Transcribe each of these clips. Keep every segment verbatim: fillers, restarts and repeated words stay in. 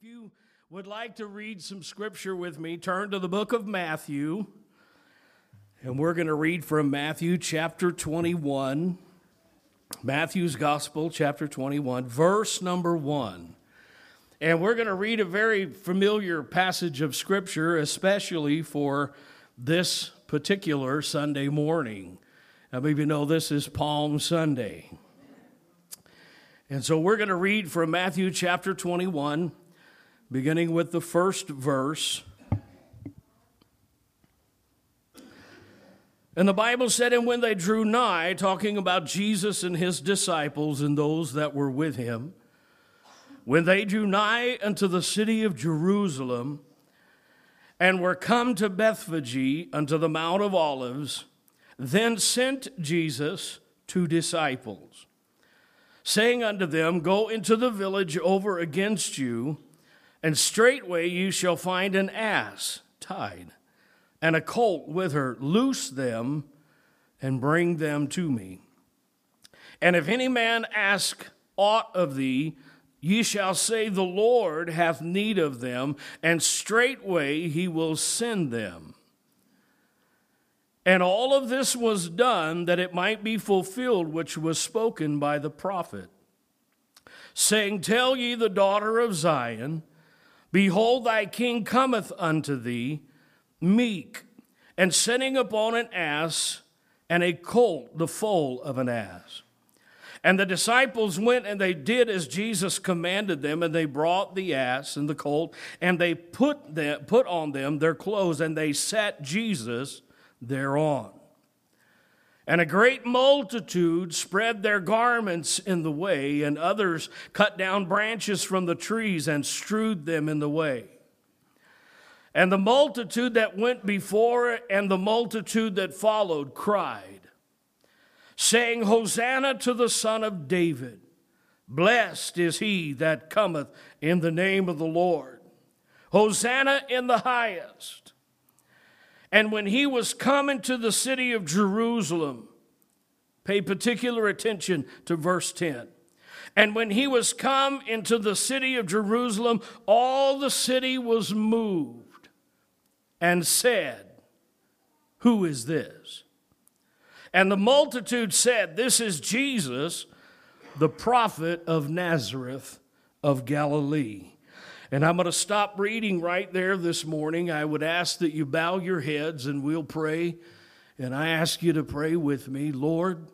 If you would like to read some scripture with me, turn to the book of Matthew, and we're going to read from Matthew chapter twenty-one, Matthew's Gospel, chapter twenty-one, verse number one. And we're going to read a very familiar passage of scripture, especially for this particular Sunday morning. How many of you know this is Palm Sunday? And so we're going to read from Matthew chapter twenty-one, beginning with the first verse. And the Bible said, and when they drew nigh, talking about Jesus and his disciples and those that were with him, when they drew nigh unto the city of Jerusalem, and were come to Bethphage unto the Mount of Olives, then sent Jesus two disciples, saying unto them, go into the village over against you, and straightway you shall find an ass tied, and a colt with her. Loose them, and bring them to me. And if any man ask aught of thee, ye shall say, the Lord hath need of them, and straightway he will send them. And all of this was done that it might be fulfilled which was spoken by the prophet, saying, tell ye the daughter of Zion, behold, thy king cometh unto thee, meek, and sitting upon an ass, and a colt, the foal of an ass. And the disciples went, and they did as Jesus commanded them, and they brought the ass and the colt, and they put them, put on them their clothes, and they sat Jesus thereon. And a great multitude spread their garments in the way, and others cut down branches from the trees and strewed them in the way. And the multitude that went before and the multitude that followed cried, saying, Hosanna to the Son of David. Blessed is he that cometh in the name of the Lord. Hosanna in the highest. And when he was come into the city of Jerusalem, pay particular attention to verse ten. And when he was come into the city of Jerusalem, all the city was moved and said, who is this? And the multitude said, this is Jesus, the prophet of Nazareth of Galilee. And I'm going to stop reading right there this morning. I would ask that you bow your heads and we'll pray. And I ask you to pray with me. Lord,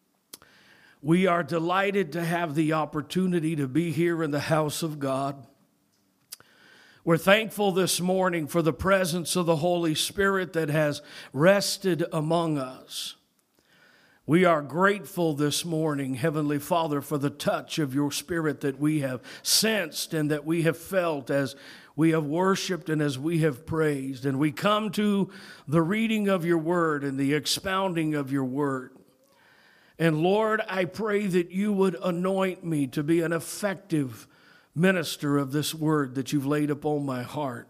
we are delighted to have the opportunity to be here in the house of God. We're thankful this morning for the presence of the Holy Spirit that has rested among us. We are grateful this morning, Heavenly Father, for the touch of your Spirit that we have sensed and that we have felt as we have worshiped and as we have praised. And we come to the reading of your word and the expounding of your word. And Lord, I pray that you would anoint me to be an effective minister of this word that you've laid upon my heart.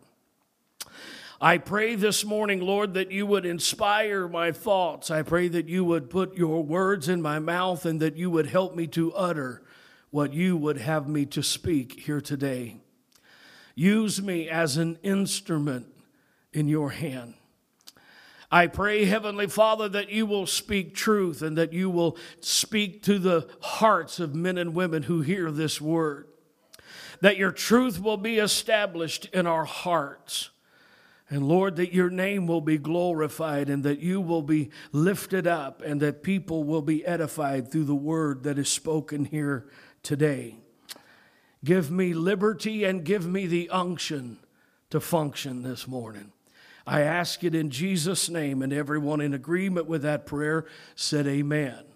I pray this morning, Lord, that you would inspire my thoughts. I pray that you would put your words in my mouth and that you would help me to utter what you would have me to speak here today. Use me as an instrument in your hand. I pray, Heavenly Father, that you will speak truth and that you will speak to the hearts of men and women who hear this word. That your truth will be established in our hearts. And Lord, that your name will be glorified and that you will be lifted up and that people will be edified through the word that is spoken here today. Give me liberty and give me the unction to function this morning. I ask it in Jesus' name, and everyone in agreement with that prayer said amen. Amen.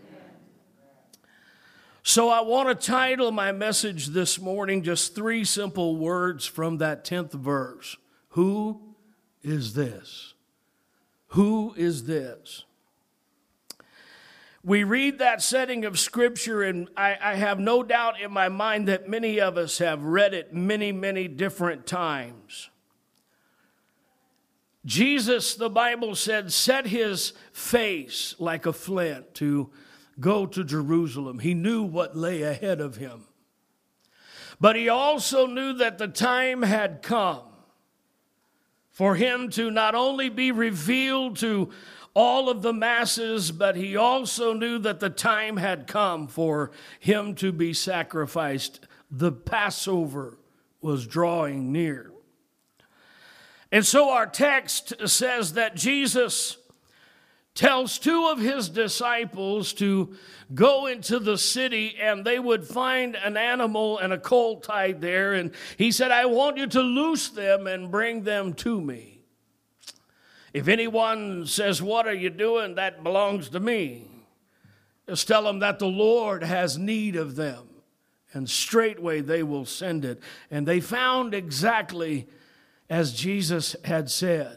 So I want to title my message this morning just three simple words from that tenth verse. Who is this? Who is this? We read that setting of Scripture, and I, I have no doubt in my mind that many of us have read it many, many different times. Jesus, the Bible said, set his face like a flint to go to Jerusalem. He knew what lay ahead of him. But he also knew that the time had come for him to not only be revealed to all of the masses, but he also knew that the time had come for him to be sacrificed. The Passover was drawing near. And so our text says that Jesus tells two of his disciples to go into the city, and they would find an animal and a colt tied there. And he said, I want you to loose them and bring them to me. If anyone says, what are you doing? That belongs to me. Just tell them that the Lord has need of them, and straightway they will send it. And they found exactly as Jesus had said.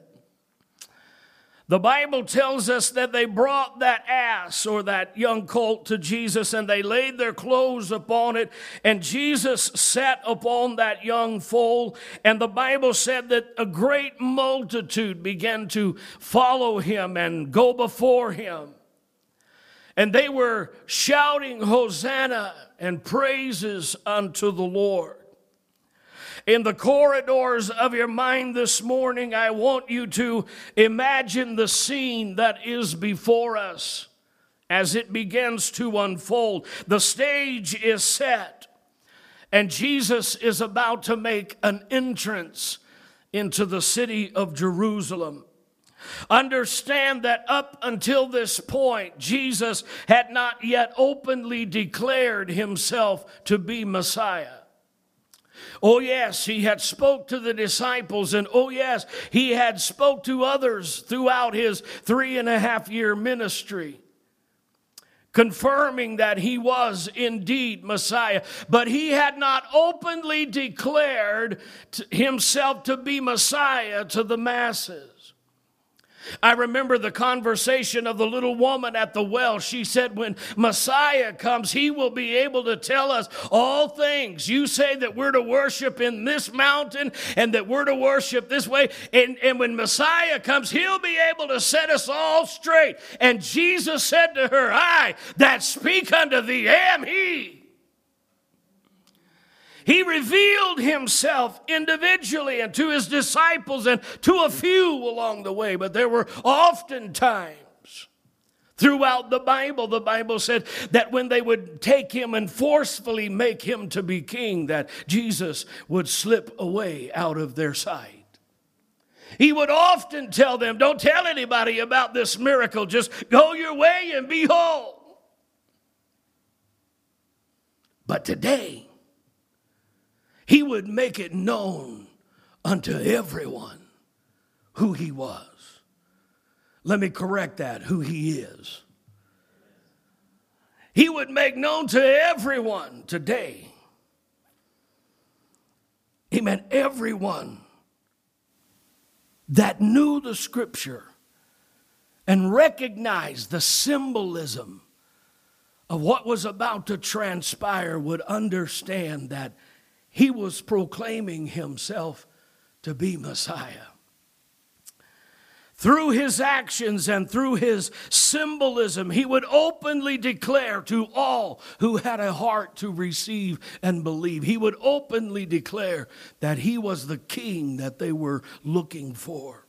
The Bible tells us that they brought that ass or that young colt to Jesus, and they laid their clothes upon it, and Jesus sat upon that young foal. And the Bible said that a great multitude began to follow him and go before him. And they were shouting Hosanna and praises unto the Lord. In the corridors of your mind this morning, I want you to imagine the scene that is before us as it begins to unfold. The stage is set, and Jesus is about to make an entrance into the city of Jerusalem. Understand that up until this point, Jesus had not yet openly declared himself to be Messiah. Oh yes, he had spoke to the disciples, and oh yes, he had spoke to others throughout his three and a half year ministry, confirming that he was indeed Messiah. But he had not openly declared himself to be Messiah to the masses. I remember the conversation of the little woman at the well. She said, when Messiah comes, he will be able to tell us all things. You say that we're to worship in this mountain and that we're to worship this way. And, and when Messiah comes, he'll be able to set us all straight. And Jesus said to her, I that speak unto thee am he. He revealed himself individually and to his disciples and to a few along the way. But there were often times throughout the Bible, the Bible said that when they would take him and forcefully make him to be king, that Jesus would slip away out of their sight. He would often tell them, don't tell anybody about this miracle. Just go your way and be whole. But today, he would make it known unto everyone who he was. Let me correct that, who he is. He would make known to everyone today. He meant everyone that knew the scripture and recognized the symbolism of what was about to transpire would understand that he was proclaiming himself to be Messiah. Through his actions and through his symbolism, he would openly declare to all who had a heart to receive and believe. He would openly declare that he was the king that they were looking for.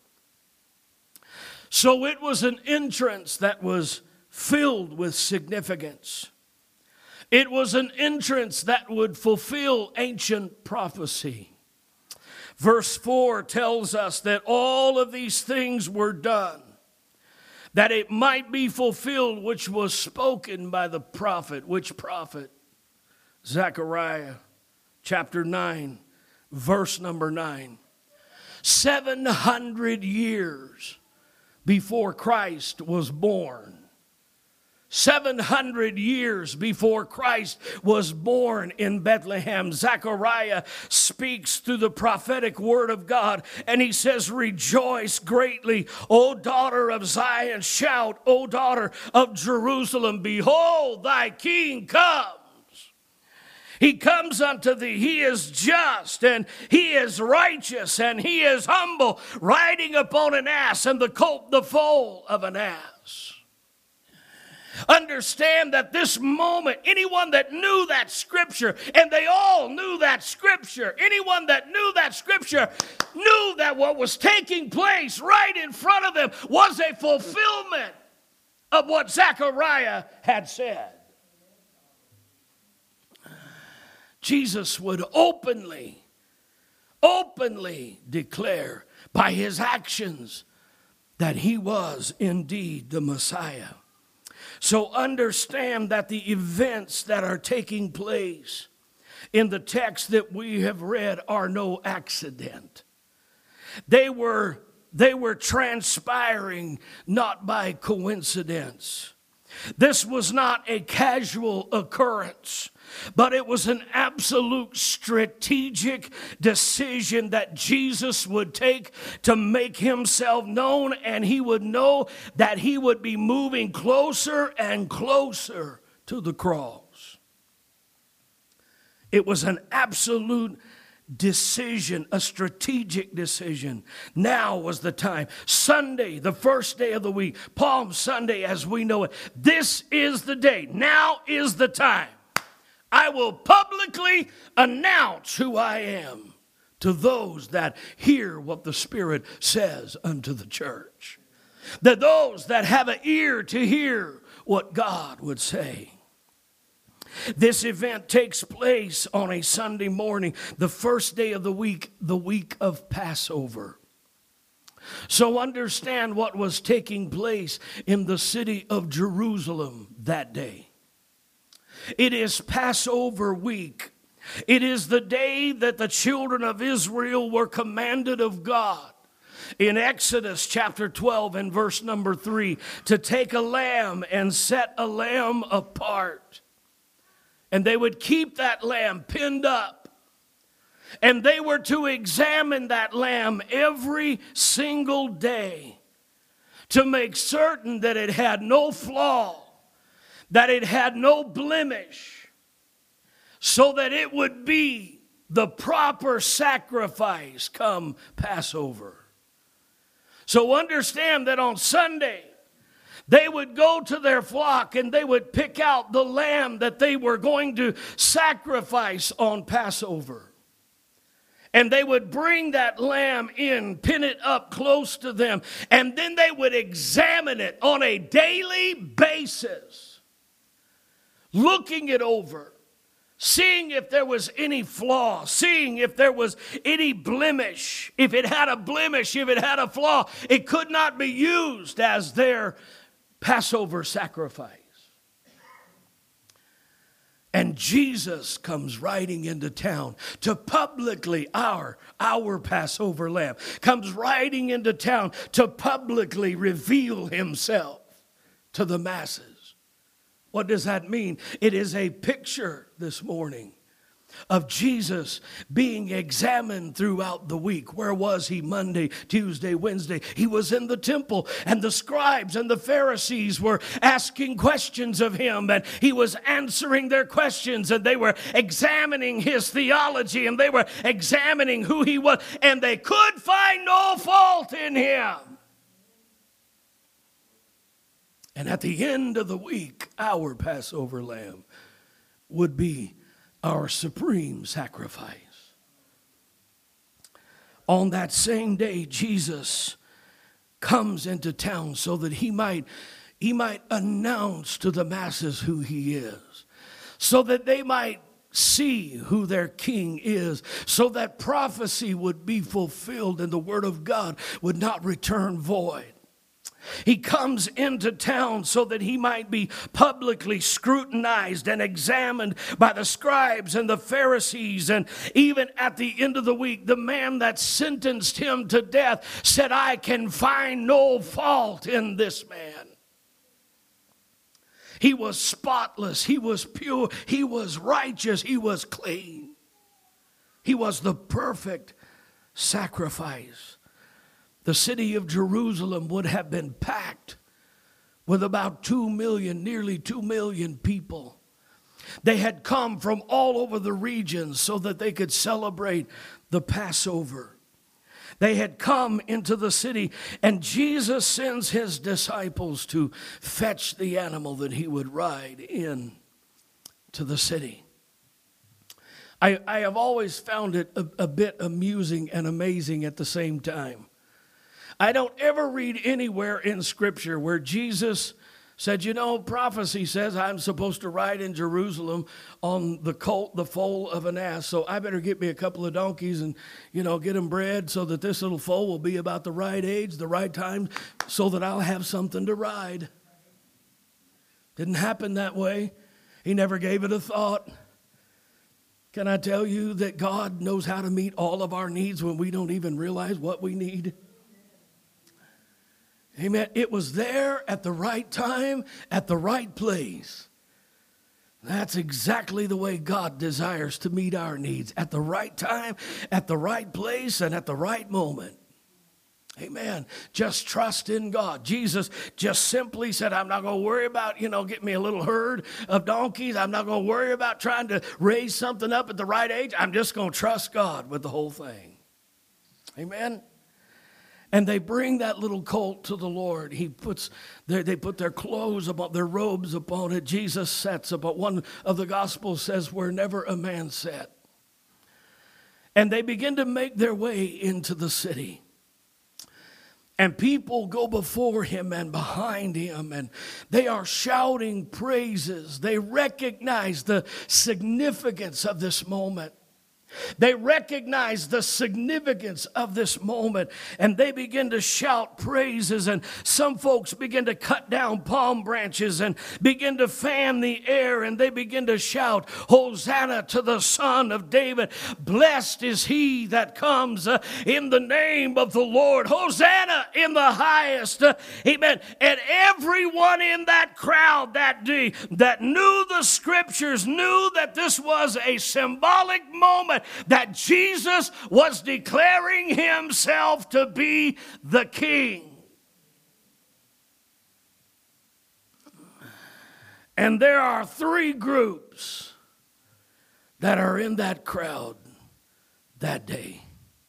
So it was an entrance that was filled with significance. It was an entrance that would fulfill ancient prophecy. Verse four tells us that all of these things were done, that it might be fulfilled which was spoken by the prophet. Which prophet? Zechariah chapter nine, verse number nine. Seven hundred years before Christ was born. Seven hundred years before Christ was born in Bethlehem, Zechariah speaks through the prophetic word of God, and he says, rejoice greatly, O daughter of Zion. Shout, O daughter of Jerusalem. Behold, thy king comes. He comes unto thee. He is just and he is righteous and he is humble, riding upon an ass and the colt the foal of an ass. Understand that this moment, anyone that knew that scripture, and they all knew that scripture, anyone that knew that scripture knew that what was taking place right in front of them was a fulfillment of what Zechariah had said. Jesus would openly, openly declare by his actions that he was indeed the Messiah. So understand that the events that are taking place in the text that we have read are no accident. They were, they were transpiring not by coincidence. This was not a casual occurrence, but it was an absolute strategic decision that Jesus would take to make himself known, and he would know that he would be moving closer and closer to the cross. It was an absolute decision, a strategic decision. Now was the time. Sunday, the first day of the week, Palm Sunday as we know it. This is the day. Now is the time. I will publicly announce who I am to those that hear what the Spirit says unto the church. That those that have an ear to hear what God would say. This event takes place on a Sunday morning, the first day of the week, the week of Passover. So understand what was taking place in the city of Jerusalem that day. It is Passover week. It is the day that the children of Israel were commanded of God in Exodus chapter twelve and verse number three to take a lamb and set a lamb apart. And they would keep that lamb pinned up. And they were to examine that lamb every single day to make certain that it had no flaw, that it had no blemish, so that it would be the proper sacrifice come Passover. So understand that on Sunday, they would go to their flock and they would pick out the lamb that they were going to sacrifice on Passover. And they would bring that lamb in, pin it up close to them, and then they would examine it on a daily basis, looking it over, seeing if there was any flaw, seeing if there was any blemish. If it had a blemish, if it had a flaw, it could not be used as their Passover sacrifice. And Jesus comes riding into town to publicly, our, our Passover lamb, comes riding into town to publicly reveal himself to the masses. What does that mean? It is a picture this morning of Jesus being examined throughout the week. Where was he? Monday, Tuesday, Wednesday. He was in the temple, and the scribes and the Pharisees were asking questions of him, and he was answering their questions, and they were examining his theology, and they were examining who he was, and they could find no fault in him. And at the end of the week, our Passover lamb would be our supreme sacrifice. On that same day, Jesus comes into town so that he might, he might announce to the masses who he is, so that they might see who their king is, so that prophecy would be fulfilled and the word of God would not return void. He comes into town so that he might be publicly scrutinized and examined by the scribes and the Pharisees. And even at the end of the week, the man that sentenced him to death said, I can find no fault in this man. He was spotless. He was pure. He was righteous. He was clean. He was the perfect sacrifice. The city of Jerusalem would have been packed with about two million, nearly two million people. They had come from all over the region so that they could celebrate the Passover. They had come into the city, and Jesus sends his disciples to fetch the animal that he would ride in to the city. I, I have always found it a, a bit amusing and amazing at the same time. I don't ever read anywhere in Scripture where Jesus said, you know, prophecy says I'm supposed to ride in Jerusalem on the colt, the foal of an ass. So I better get me a couple of donkeys and, you know, get them bred so that this little foal will be about the right age, the right time, so that I'll have something to ride. Didn't happen that way. He never gave it a thought. Can I tell you that God knows how to meet all of our needs when we don't even realize what we need? Amen. It was there at the right time, at the right place. That's exactly the way God desires to meet our needs. At the right time, at the right place, and at the right moment. Amen. Just trust in God. Jesus just simply said, I'm not going to worry about, you know, getting me a little herd of donkeys. I'm not going to worry about trying to raise something up at the right age. I'm just going to trust God with the whole thing. Amen. And they bring that little colt to the Lord. He puts their, they put their clothes upon, their robes upon it. Jesus sets upon. One of the Gospels says, where never a man sat. And they begin to make their way into the city. And people go before him and behind him, and they are shouting praises. They recognize the significance of this moment. They recognize the significance of this moment, and they begin to shout praises, and some folks begin to cut down palm branches and begin to fan the air, and they begin to shout, Hosanna to the Son of David. Blessed is he that comes uh, in the name of the Lord. Hosanna in the highest. Uh, amen. And everyone in that crowd that day that knew the Scriptures knew that this was a symbolic moment, that Jesus was declaring himself to be the King. And there are three groups that are in that crowd that day.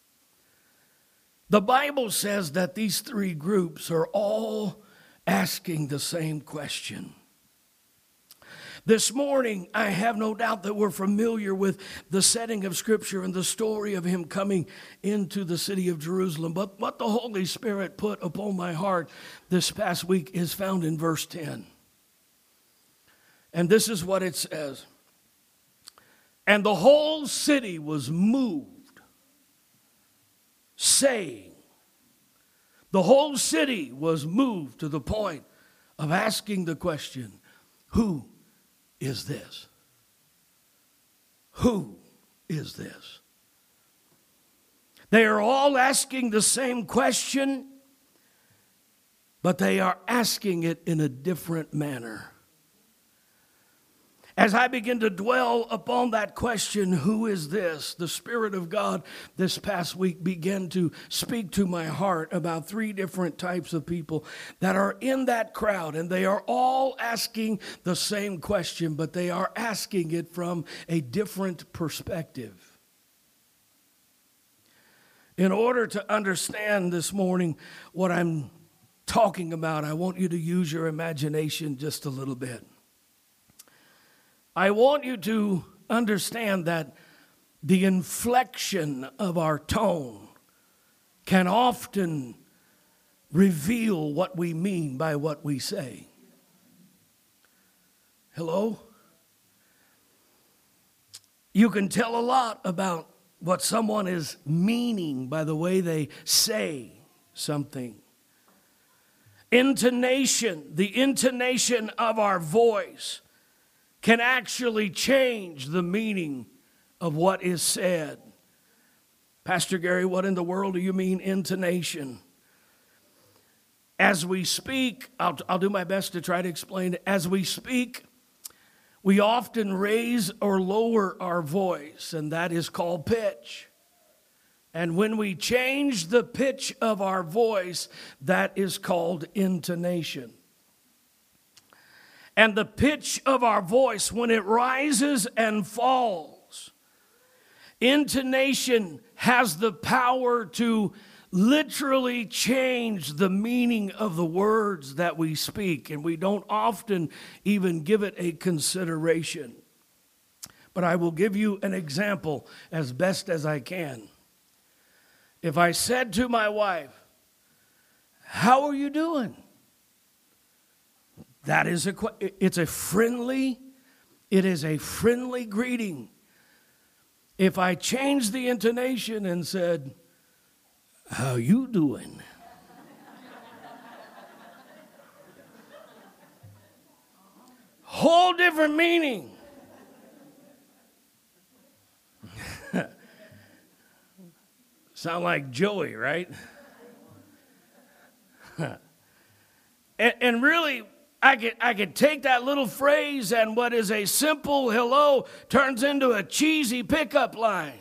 The Bible says that these three groups are all asking the same question. This morning, I have no doubt that we're familiar with the setting of Scripture and the story of him coming into the city of Jerusalem. But what the Holy Spirit put upon my heart this past week is found in verse ten. And this is what it says. And the whole city was moved, saying, the whole city was moved to the point of asking the question, who is this? Who is this? They are all asking the same question, but they are asking it in a different manner. As I begin to dwell upon that question, who is this? The Spirit of God this past week began to speak to my heart about three different types of people that are in that crowd, and they are all asking the same question, but they are asking it from a different perspective. In order to understand this morning what I'm talking about, I want you to use your imagination just a little bit. I want you to understand that the inflection of our tone can often reveal what we mean by what we say. Hello? You can tell a lot about what someone is meaning by the way they say something. Intonation, the intonation of our voice can actually change the meaning of what is said. Pastor Gary, what in the world do you mean intonation? As we speak, I'll, I'll do my best to try to explain it. As we speak, we often raise or lower our voice, and that is called pitch. And when we change the pitch of our voice, that is called intonation. And the pitch of our voice, when it rises and falls, Intonation has the power to literally change the meaning of the words that we speak, and we don't often even give it a consideration. But I will give you an example as best as I can. If I said to my wife, "How are you doing?" That is a it's a friendly, it is a friendly greeting. If I changed the intonation and said, "How you doing?" Whole different meaning. Sound like Joey, right? and, and really, I could, I could take that little phrase, and what is a simple hello turns into a cheesy pickup line.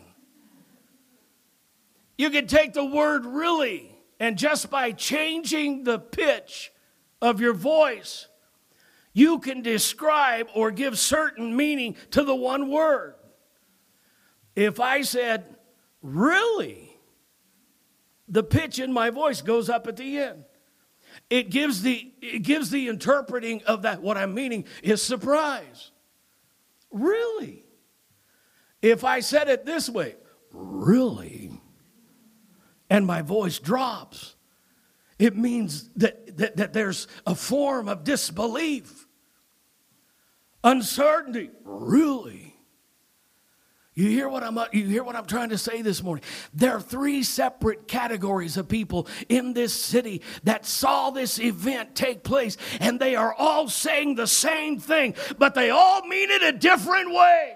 You could take the word really, and just by changing the pitch of your voice, you can describe or give certain meaning to the one word. If I said, "Really?" the pitch in my voice goes up at the end. It gives the, it gives the interpreting of that, what I'm meaning is surprise. Really? If I said it this way, "Really?" and my voice drops, it means that, that, that there's a form of disbelief, uncertainty. Really? You hear what I'm you hear what I'm trying to say this morning? There are three separate categories of people in this city that saw this event take place, and they are all saying the same thing, but they all mean it a different way.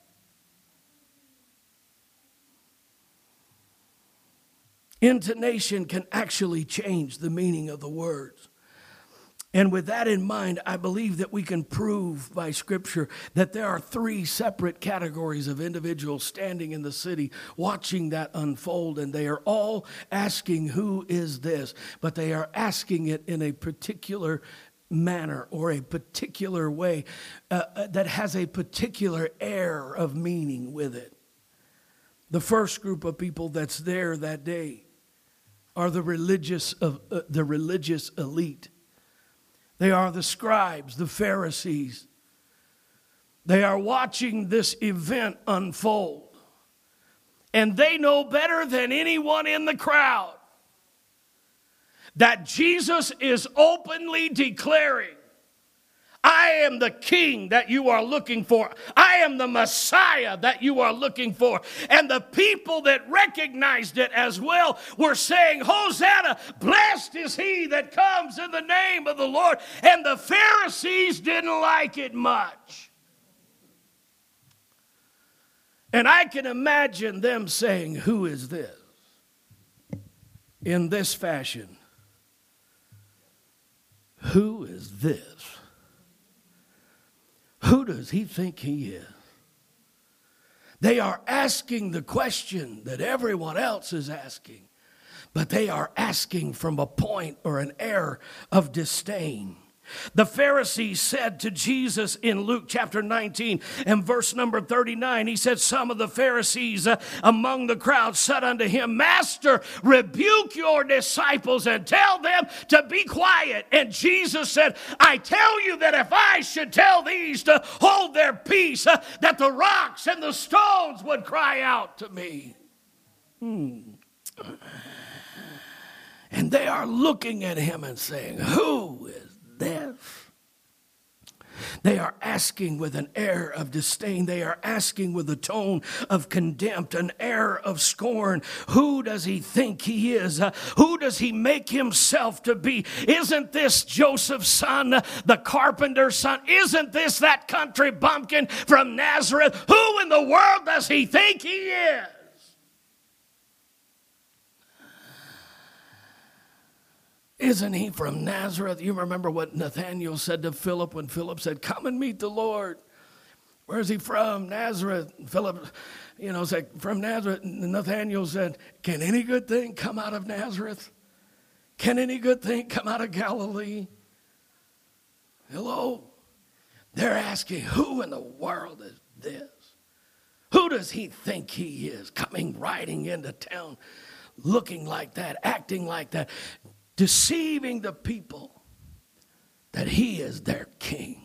Intonation can actually change the meaning of the words. And with that in mind, I believe that we can prove by Scripture that there are three separate categories of individuals standing in the city watching that unfold, and they are all asking, "Who is this?" But they are asking it in a particular manner or a particular way uh, that has a particular air of meaning with it. The first group of people that's there that day are the religious of uh, the religious elite. They are the scribes, the Pharisees. They are watching this event unfold. And they know better than anyone in the crowd that Jesus is openly declaring, "I am the king that you are looking for. I am the Messiah that you are looking for." And the people that recognized it as well were saying, "Hosanna, blessed is he that comes in the name of the Lord." And the Pharisees didn't like it much. And I can imagine them saying, "Who is this?" in this fashion. "Who is this? Who does he think he is?" They are asking the question that everyone else is asking, but they are asking from a point or an air of disdain. The Pharisees said to Jesus in Luke chapter nineteen and verse number thirty-nine, he said, some of the Pharisees uh, among the crowd said unto him, "Master, rebuke your disciples and tell them to be quiet." And Jesus said, "I tell you that if I should tell these to hold their peace, uh, that the rocks and the stones would cry out to me." Hmm. And they are looking at him and saying, "Who is this?" They are asking with an air of disdain. They are asking with a tone of contempt, an air of scorn. Who does he think he is? Uh, who does he make himself to be? Isn't this Joseph's son, uh, the carpenter's son? Isn't this that country bumpkin from Nazareth? Who in the world does he think he is? Isn't he from Nazareth? You remember what Nathanael said to Philip when Philip said, "Come and meet the Lord." Where's he from? Nazareth. Philip, you know, said, "From Nazareth." And Nathanael said, "Can any good thing come out of Nazareth? Can any good thing come out of Galilee?" Hello? They're asking, who in the world is this? Who does he think he is, coming riding into town, looking like that, acting like that, deceiving the people that he is their king?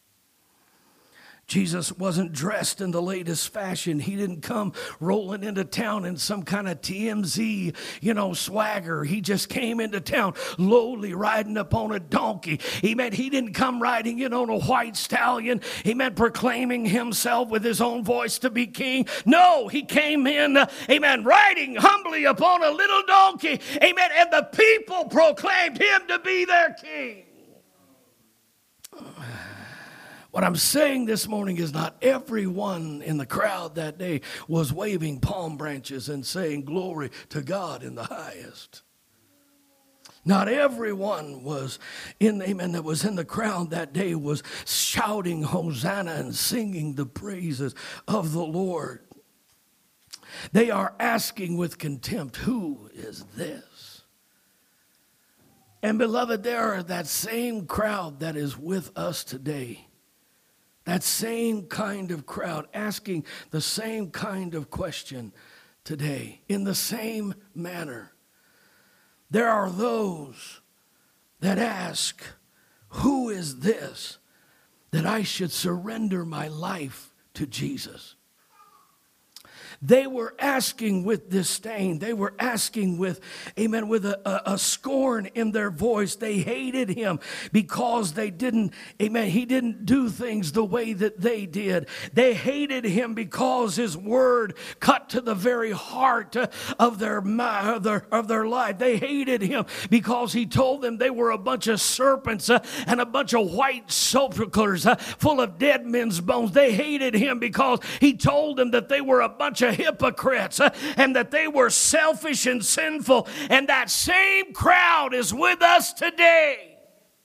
Jesus wasn't dressed in the latest fashion. He didn't come rolling into town in some kind of T M Z, you know, swagger. He just came into town lowly, riding upon a donkey. He meant he didn't come riding in on a white stallion. He meant proclaiming himself with his own voice to be king. No, he came in, uh, amen, riding humbly upon a little donkey. Amen. And the people proclaimed him to be their king. What I'm saying this morning is not everyone in the crowd that day was waving palm branches and saying glory to God in the highest. Not everyone was in, amen, that was in the crowd that day was shouting Hosanna and singing the praises of the Lord. They are asking with contempt, who is this? And beloved, there are that same crowd that is with us today. That same kind of crowd asking the same kind of question today in the same manner. There are those that ask, who is this that I should surrender my life to Jesus? They were asking with disdain. They were asking with, amen, with a, a, a scorn in their voice. They hated him because they didn't, amen, he didn't do things the way that they did. They hated him because his word cut to the very heart of their, of their, of their life. They hated him because he told them they were a bunch of serpents uh, and a bunch of white sepulchres uh, full of dead men's bones. They hated him because he told them that they were a bunch of hypocrites uh, and that they were selfish and sinful. And that same crowd is with us today.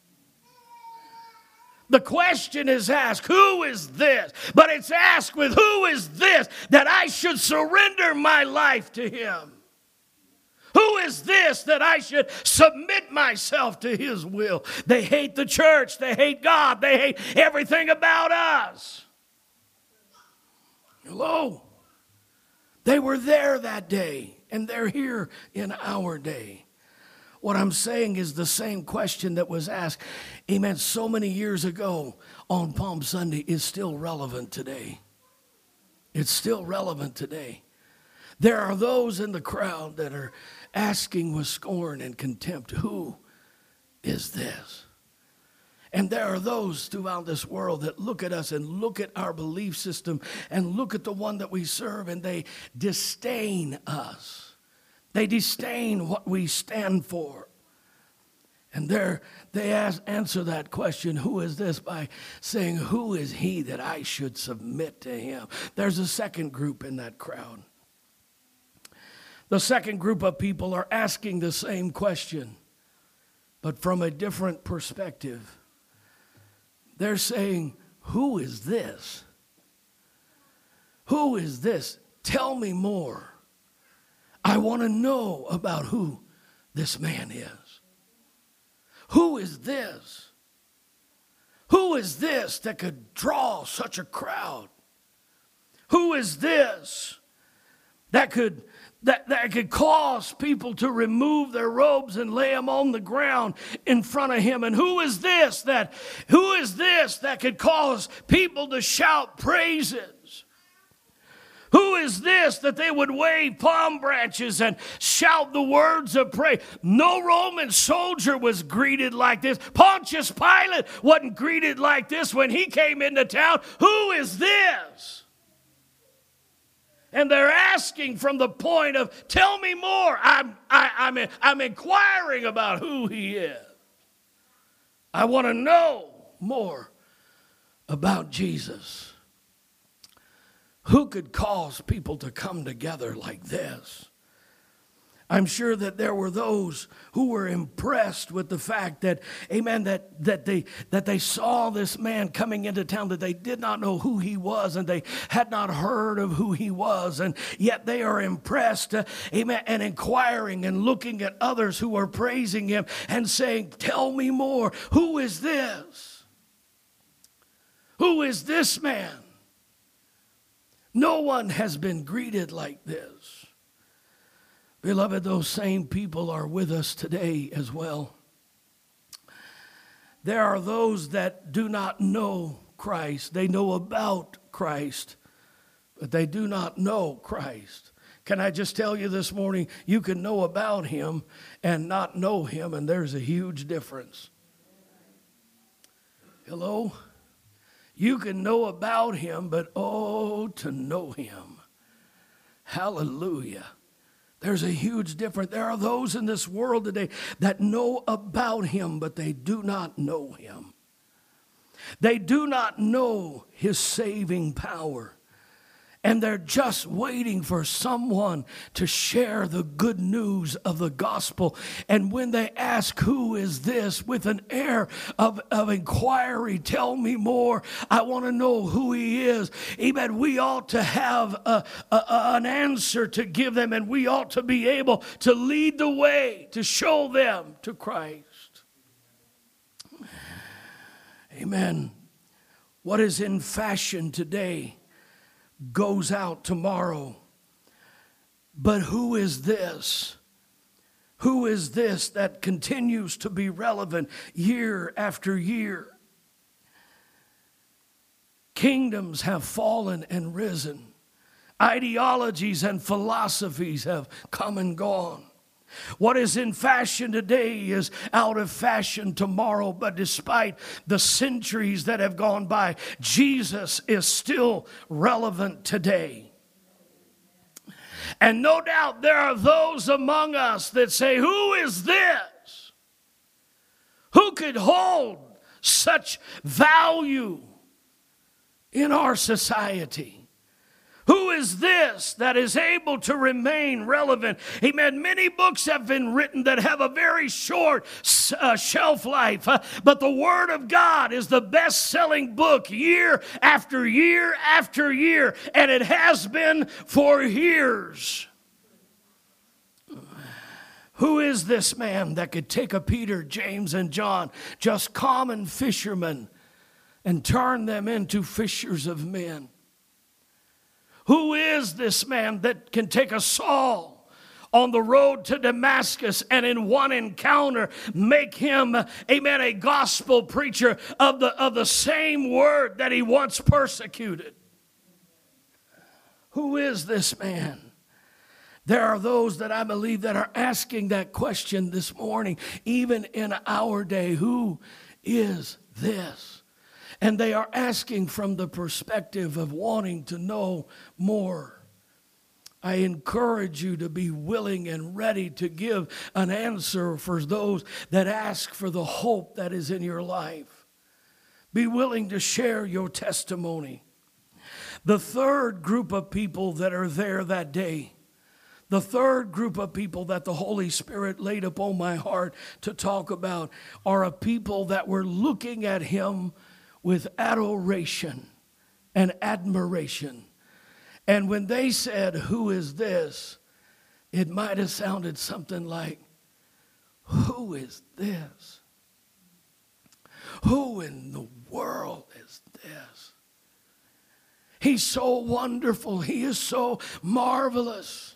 The question is asked, who is this? But it's asked with, who is this that I should surrender my life to him? Who is this that I should submit myself to his will? They hate the church. They hate God. They hate everything about us. Hello? They were there that day, and they're here in our day. What I'm saying is the same question that was asked, amen, so many years ago on Palm Sunday is still relevant today. It's still relevant today. There are those in the crowd that are asking with scorn and contempt, who is this? And there are those throughout this world that look at us and look at our belief system and look at the one that we serve, and they disdain us. They disdain what we stand for. And there they ask, answer that question, who is this, by saying, who is he that I should submit to him? There's a second group in that crowd. The second group of people are asking the same question, but from a different perspective. They're saying, who is this? Who is this? Tell me more. I want to know about who this man is. Who is this? Who is this that could draw such a crowd? Who is this that could That, that could cause people to remove their robes and lay them on the ground in front of him? And who is this that, who is this that could cause people to shout praises? Who is this that they would wave palm branches and shout the words of praise? No Roman soldier was greeted like this. Pontius Pilate wasn't greeted like this when he came into town. Who is this? And they're asking from the point of, tell me more. I'm, I, I'm, I'm inquiring about who he is. I want to know more about Jesus. Who could cause people to come together like this? I'm sure that there were those who were impressed with the fact that, amen, that, that, they, that they saw this man coming into town, that they did not know who he was, and they had not heard of who he was, and yet they are impressed, uh, amen, and inquiring and looking at others who are praising him and saying, tell me more. Who is this? Who is this man? No one has been greeted like this. Beloved, those same people are with us today as well. There are those that do not know Christ. They know about Christ, but they do not know Christ. Can I just tell you this morning, you can know about him and not know him, and there's a huge difference. Hello? You can know about him, but oh, to know him. Hallelujah. There's a huge difference. There are those in this world today that know about him, but they do not know him. They do not know his saving power. And they're just waiting for someone to share the good news of the gospel. And when they ask, who is this, with an air of, of inquiry, tell me more, I want to know who he is. Amen. We ought to have a, a, an answer to give them, and we ought to be able to lead the way, to show them to Christ. Amen. What is in fashion today goes out tomorrow. But who is this? Who is this that continues to be relevant year after year? Kingdoms have fallen and risen. Ideologies and philosophies have come and gone. What is in fashion today is out of fashion tomorrow, but despite the centuries that have gone by, Jesus is still relevant today. And no doubt there are those among us that say, who is this? Who could hold such value in our society? Who is this that is able to remain relevant? Amen. Many books have been written that have a very short uh, shelf life, uh, but the Word of God is the best-selling book year after year after year, and it has been for years. Who is this man that could take a Peter, James, and John, just common fishermen, and turn them into fishers of men? Who is this man that can take a Saul on the road to Damascus and in one encounter make him, amen, a gospel preacher of the, of the same word that he once persecuted? Who is this man? There are those that I believe that are asking that question this morning, even in our day. Who is this? And they are asking from the perspective of wanting to know more. I encourage you to be willing and ready to give an answer for those that ask for the hope that is in your life. Be willing to share your testimony. The third group of people that are there that day, the third group of people that the Holy Spirit laid upon my heart to talk about, are a people that were looking at him with adoration and admiration. And when they said, who is this? It might have sounded something like, who is this? Who in the world is this? He's so wonderful. He is so marvelous.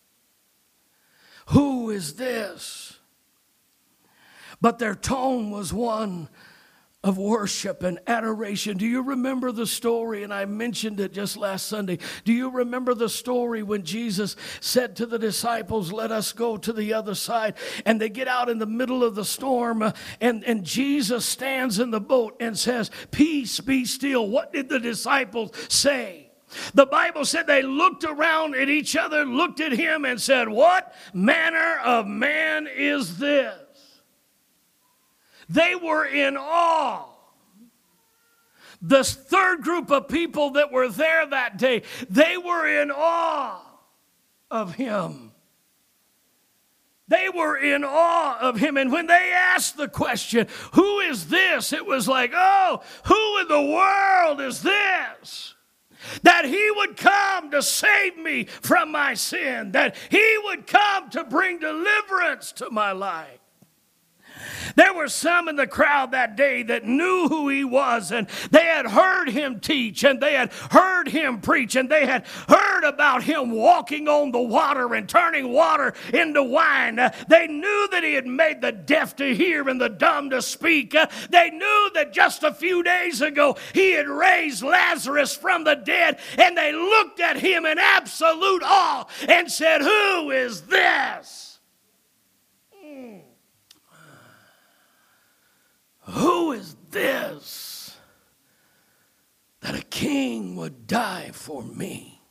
Who is this? But their tone was one of worship and adoration. Do you remember the story? And I mentioned it just last Sunday. Do you remember the story when Jesus said to the disciples, let us go to the other side? And they get out in the middle of the storm, uh, and, and Jesus stands in the boat and says, peace, be still. What did the disciples say? The Bible said they looked around at each other, looked at him, and said, what manner of man is this? They were in awe. The third group of people that were there that day, they were in awe of him. They were in awe of him. And when they asked the question, who is this? It was like, oh, who in the world is this? That he would come to save me from my sin. That he would come to bring deliverance to my life. There were some in the crowd that day that knew who he was, and they had heard him teach, and they had heard him preach, and they had heard about him walking on the water and turning water into wine. Uh, they knew that he had made the deaf to hear and the dumb to speak. Uh, they knew that just a few days ago he had raised Lazarus from the dead, and they looked at him in absolute awe and said, "Who is this? Mm. Who is this that a king would die for me?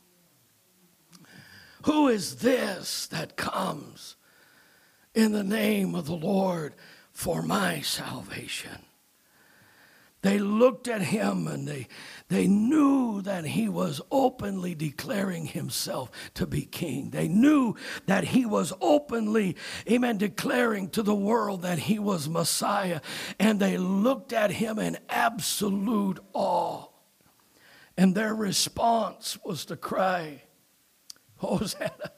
Who is this that comes in the name of the Lord for my salvation?" They looked at him and they, they knew that he was openly declaring himself to be king. They knew that he was openly, amen, declaring to the world that he was Messiah. And they looked at him in absolute awe. And their response was to cry, "Hosanna!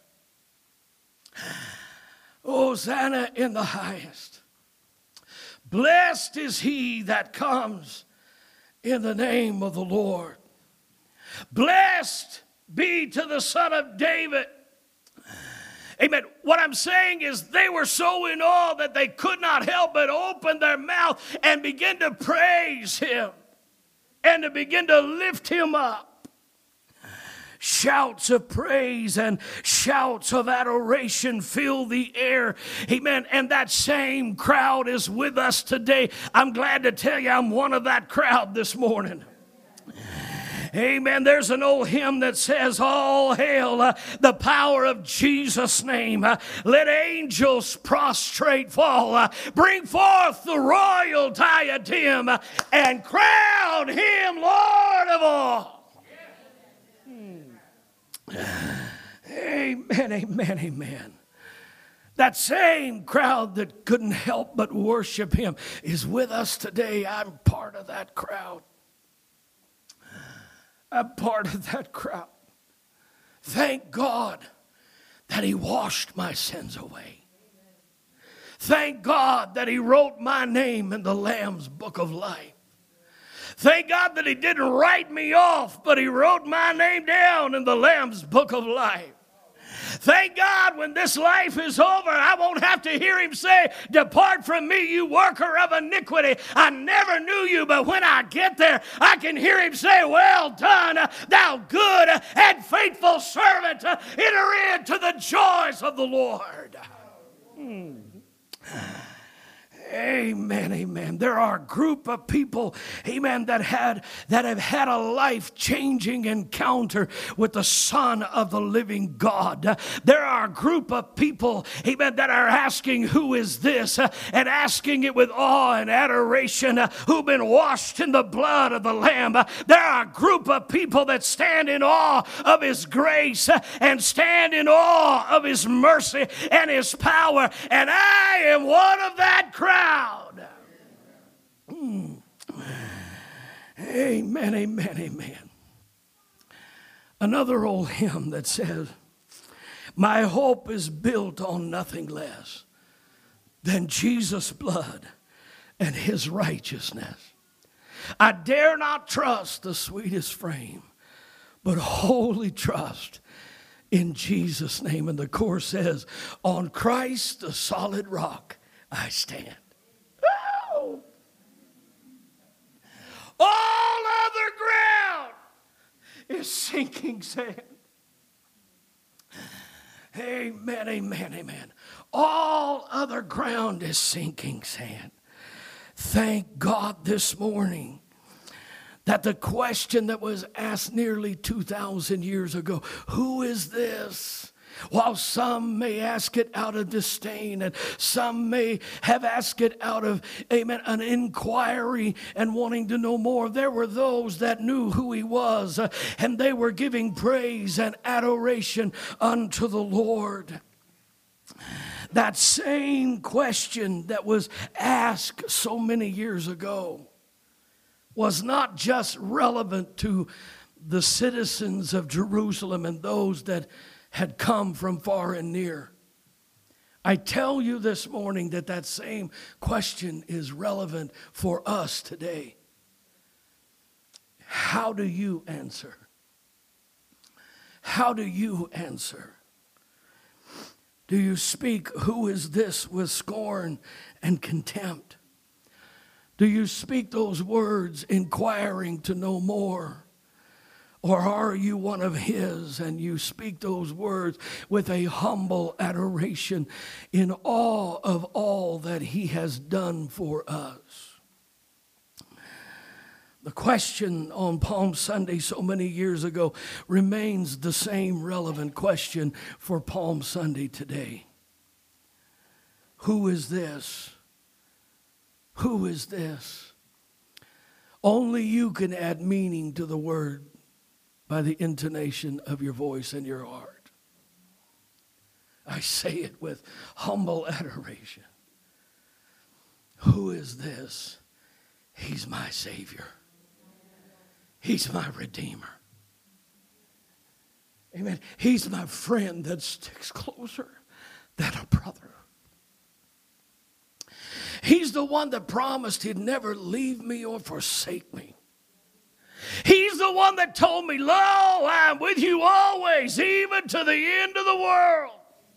Hosanna in the highest. Blessed is he that comes in the name of the Lord. Blessed be to the Son of David." Amen. What I'm saying is they were so in awe that they could not help but open their mouth and begin to praise him and to begin to lift him up. Shouts of praise and shouts of adoration fill the air. Amen. And that same crowd is with us today. I'm glad to tell you I'm one of that crowd this morning. Amen. There's an old hymn that says, "All hail uh, the power of Jesus' name. Uh, let angels prostrate fall. Uh, bring forth the royal diadem uh, and crown him Lord of all." Amen, amen, amen. That same crowd that couldn't help but worship him is with us today. I'm part of that crowd. I'm part of that crowd. Thank God that he washed my sins away. Thank God that he wrote my name in the Lamb's book of life. Thank God that he didn't write me off, but he wrote my name down in the Lamb's book of life. Thank God when this life is over, I won't have to hear him say, "Depart from me, you worker of iniquity. I never knew you." But when I get there, I can hear him say, "Well done, thou good and faithful servant. Enter into the joys of the Lord." Hmm. Amen, amen. There are a group of people, amen, that had that have had a life-changing encounter with the Son of the living God. There are a group of people, amen, that are asking, "Who is this?" and asking it with awe and adoration, who've been washed in the blood of the Lamb. There are a group of people that stand in awe of his grace and stand in awe of his mercy and his power. And I am one of that crowd. Mm. Amen, amen, amen. Another old hymn that says, "My hope is built on nothing less than Jesus' blood and his righteousness. I dare not trust the sweetest frame, but wholly trust in Jesus' name." And the chorus says, "On Christ the solid rock I stand." Oh! All other ground is sinking sand. Amen, amen, amen. All other ground is sinking sand. Thank God this morning that the question that was asked nearly two thousand years ago, "Who is this?" While some may ask it out of disdain, and some may have asked it out of, amen, an inquiry and wanting to know more, there were those that knew who he was, uh, and they were giving praise and adoration unto the Lord. That same question that was asked so many years ago was not just relevant to the citizens of Jerusalem and those that had come from far and near, I tell you this morning that that same question is relevant for us today. How do you answer? How do you answer? Do you speak, "Who is this?" with scorn and contempt? Do you speak those words inquiring to know more? Or are you one of his and you speak those words with a humble adoration in awe of all that he has done for us? The question on Palm Sunday so many years ago remains the same relevant question for Palm Sunday today. Who is this? Who is this? Only you can add meaning to the word by the intonation of your voice and your heart. I say it with humble adoration. Who is this? He's my Savior. He's my Redeemer. Amen. He's my friend that sticks closer than a brother. He's the one that promised he'd never leave me or forsake me. He's the one that told me, "Lo, I'm with you always, even to the end of the world."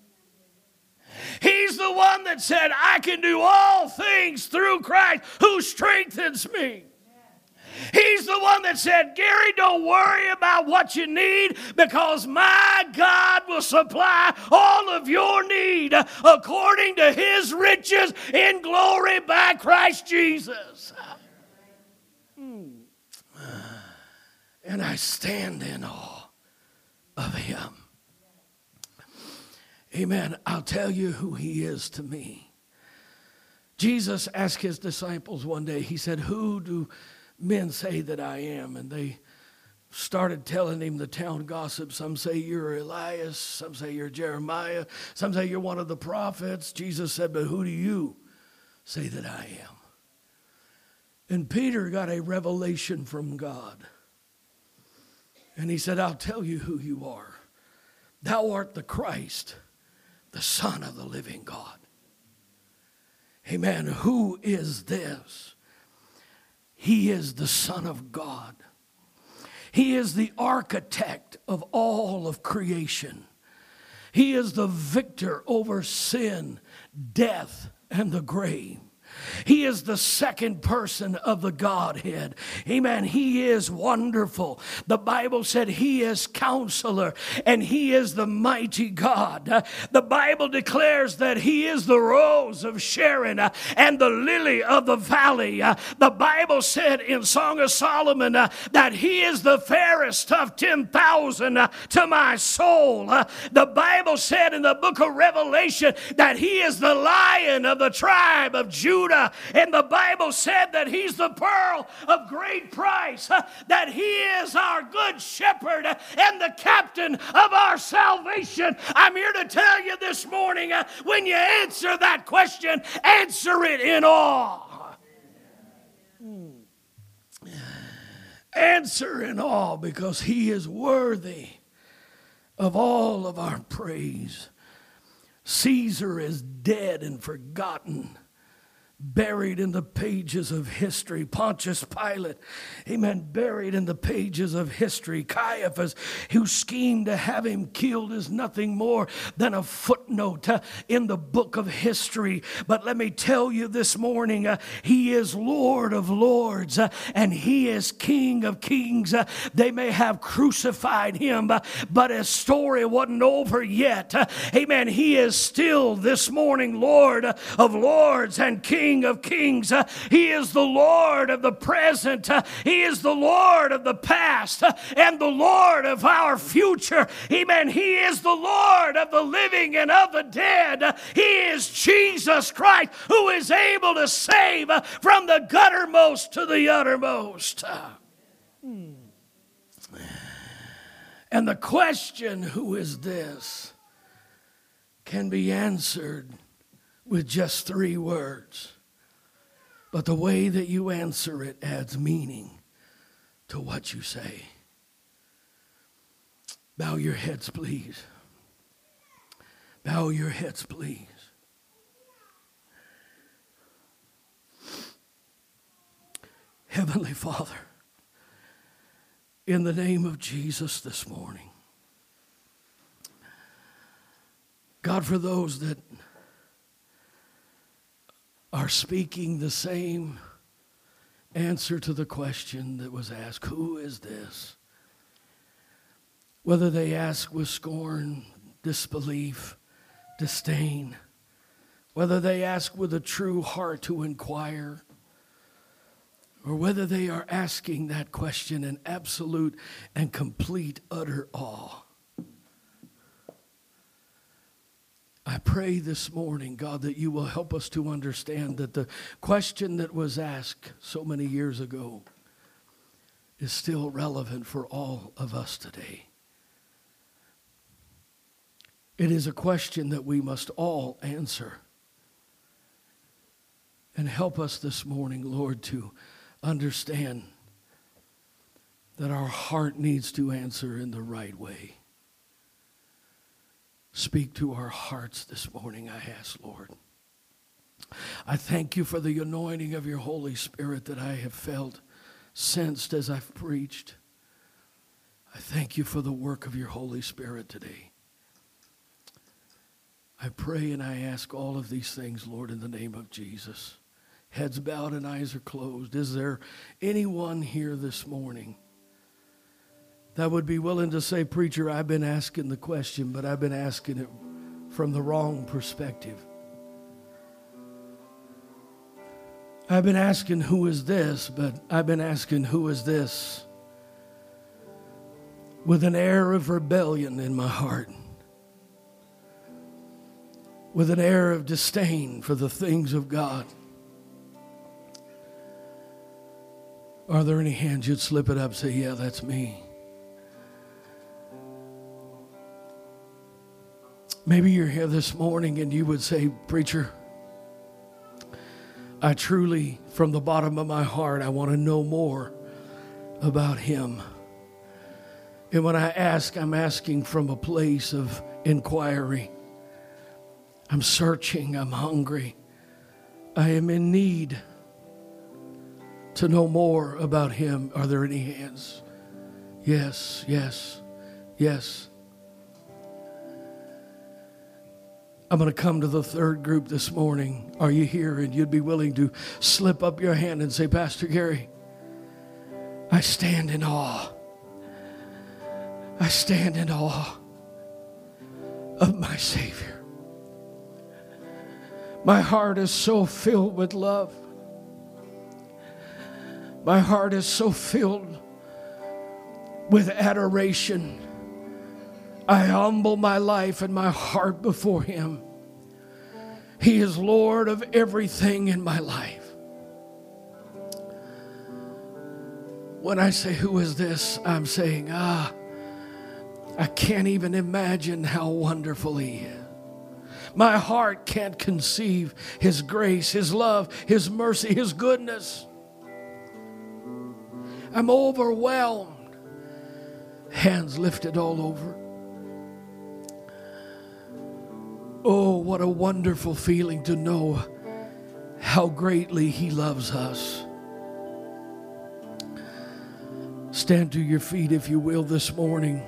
He's the one that said, "I can do all things through Christ who strengthens me." He's the one that said, "Gary, don't worry about what you need because my God will supply all of your need according to his riches in glory by Christ Jesus." Hmm. And I stand in awe of him. Amen. I'll tell you who he is to me. Jesus asked his disciples one day, he said, "Who do men say that I am?" And they started telling him the town gossip. Some say you're Elias. Some say you're Jeremiah. Some say you're one of the prophets. Jesus said, "But who do you say that I am?" And Peter got a revelation from God. And he said, "I'll tell you who you are. Thou art the Christ, the Son of the living God." Amen. Who is this? He is the Son of God. He is the architect of all of creation. He is the victor over sin, death, and the grave. He is the second person of the Godhead. Amen. He is wonderful. The Bible said he is Counselor and he is the mighty God. Uh, the Bible declares that he is the rose of Sharon uh, and the lily of the valley. Uh, the Bible said in Song of Solomon uh, that he is the fairest of ten thousand uh, to my soul. Uh, the Bible said in the book of Revelation that he is the Lion of the tribe of Judah. And the Bible said that he's the pearl of great price, uh, that he is our good shepherd uh, and the captain of our salvation. I'm here to tell you this morning, uh, when you answer that question, answer it in awe. Hmm. Answer in awe, because he is worthy of all of our praise. Caesar is dead and forgotten, buried in the pages of history. Pontius Pilate, amen, buried in the pages of history. Caiaphas, who schemed to have him killed, is nothing more than a footnote uh, in the book of history. But let me tell you this morning, uh, he is Lord of lords uh, and he is King of kings. Uh, they may have crucified him, uh, but his story wasn't over yet. Uh, amen. He is still this morning Lord of lords and King of kings. Uh, he is the Lord of the present. Uh, he is the Lord of the past uh, and the Lord of our future. Amen. He is the Lord of the living and of the dead. Uh, he is Jesus Christ, who is able to save uh, from the guttermost to the uttermost. Uh, hmm. And the question, who is this, can be answered with just three words. But the way that you answer it adds meaning to what you say. Bow your heads, please. Bow your heads, please. Heavenly Father, in the name of Jesus this morning, God, for those that are speaking the same answer to the question that was asked, who is this? Whether they ask with scorn, disbelief, disdain, whether they ask with a true heart to inquire, or whether they are asking that question in absolute and complete utter awe. I pray this morning, God, that you will help us to understand that the question that was asked so many years ago is still relevant for all of us today. It is a question that we must all answer. And help us this morning, Lord, to understand that our heart needs to answer in the right way. Speak to our hearts this morning, I ask, Lord. I thank you for the anointing of your Holy Spirit that I have felt, sensed as I've preached. I thank you for the work of your Holy Spirit today. I pray and I ask all of these things, Lord, in the name of Jesus. Heads bowed and eyes are closed. Is there anyone here this morning that would be willing to say, preacher, I've been asking the question, but I've been asking it from the wrong perspective. I've been asking who is this, but I've been asking who is this with an air of rebellion in my heart, with an air of disdain for the things of God. Are there any hands? You'd slip it up, say, yeah, that's me. Maybe you're here this morning and you would say, preacher, I truly, from the bottom of my heart, I want to know more about him. And when I ask, I'm asking from a place of inquiry. I'm searching, I'm hungry. I am in need to know more about him. Are there any hands? Yes, yes, yes. I'm going to come to the third group this morning. Are you here and you'd be willing to slip up your hand and say, Pastor Gary, I stand in awe. I stand in awe of my Savior. My heart is so filled with love. My heart is so filled with adoration. I humble my life and my heart before him. He is Lord of everything in my life. When I say, who is this? I'm saying, ah, I can't even imagine how wonderful he is. My heart can't conceive his grace, his love, his mercy, his goodness. I'm overwhelmed. Hands lifted all over. Oh, what a wonderful feeling to know how greatly he loves us. Stand to your feet, if you will, this morning.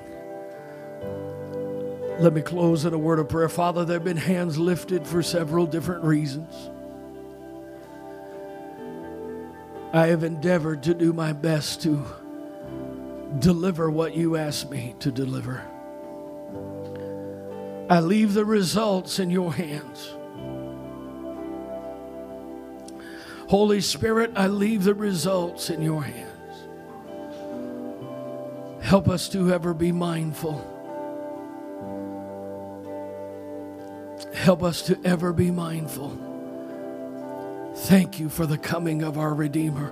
Let me close in a word of prayer. Father, there have been hands lifted for several different reasons. I have endeavored to do my best to deliver what you asked me to deliver. I leave the results in your hands. Holy Spirit, I leave the results in your hands. Help us to ever be mindful. Help us to ever be mindful. Thank you for the coming of our Redeemer.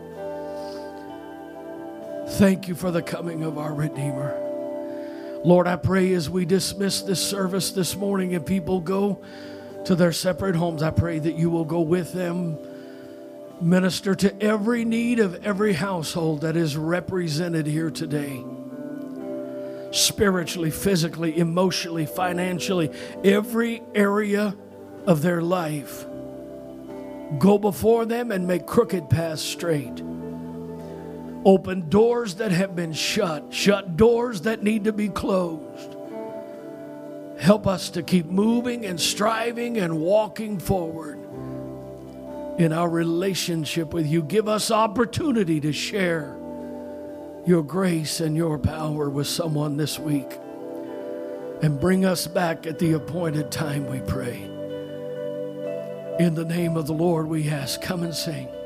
Thank you for the coming of our Redeemer. Lord, I pray as we dismiss this service this morning and people go to their separate homes, I pray that you will go with them, minister to every need of every household that is represented here today. Spiritually, physically, emotionally, financially, every area of their life. Go before them and make crooked paths straight. Open doors that have been shut. Shut doors that need to be closed. Help us to keep moving and striving and walking forward in our relationship with you. Give us opportunity to share your grace and your power with someone this week. And bring us back at the appointed time, we pray. In the name of the Lord we ask, come and sing.